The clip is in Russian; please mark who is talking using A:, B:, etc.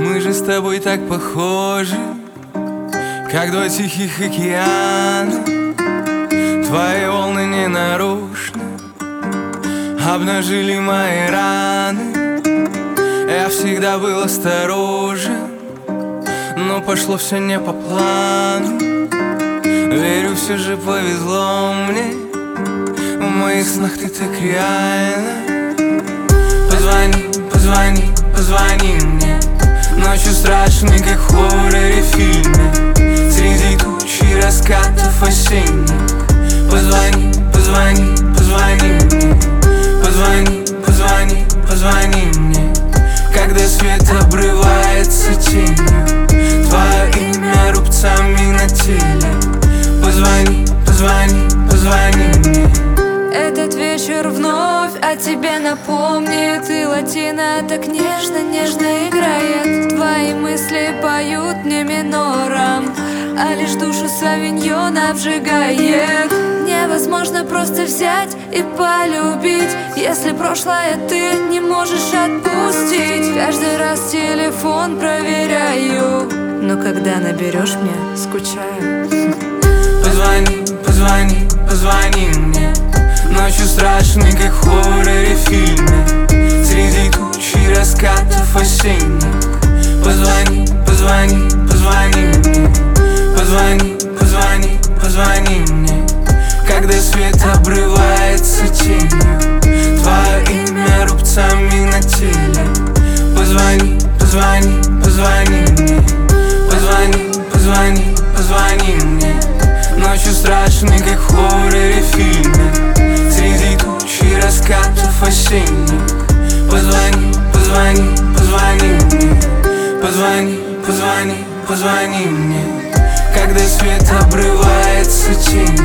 A: Мы же с тобой так похожи, как два тихих океана. Твои волны ненарочно обнажили мои раны. Я всегда был осторожен, но пошло все не по плану. Верю, все же повезло мне, в моих снах ты так реально. Позвони, позвони, позвони мне ночью страшной, как в хорроре-фильме, среди туч и раскатов осенних. Позвони, позвони, позвони мне. Позвони, позвони, позвони мне, когда свет обрывается тенью, твое имя рубцами на теле. Позвони, позвони, позвони мне.
B: Этот вечер вновь о тебе напомнит, и латина так нежно-нежно играет. Твои мысли поют мне минором, а лишь душу савиньон обжигает. Невозможно просто взять и полюбить, если прошлое ты не можешь отпустить. Каждый раз телефон проверяю, но когда наберешь мне, скучаю.
A: Позвони, позвони, позвони мне ночью страшной, как в хорроре-фильме, среди туч и раскатов осенних. Позвони, позвони, позвони мне. Позвони, позвони, позвони мне, когда свет обрывается тенью, твое имя рубцами на теле. Позвони, позвони, позвони мне. Позвони, позвони, позвони мне ночью страшной, как в хорроре-фильме, среди туч и раскатов осенних. Позвони, позвони, позвони мне. Позвони, позвони, позвони мне, когда свет обрывается тенью,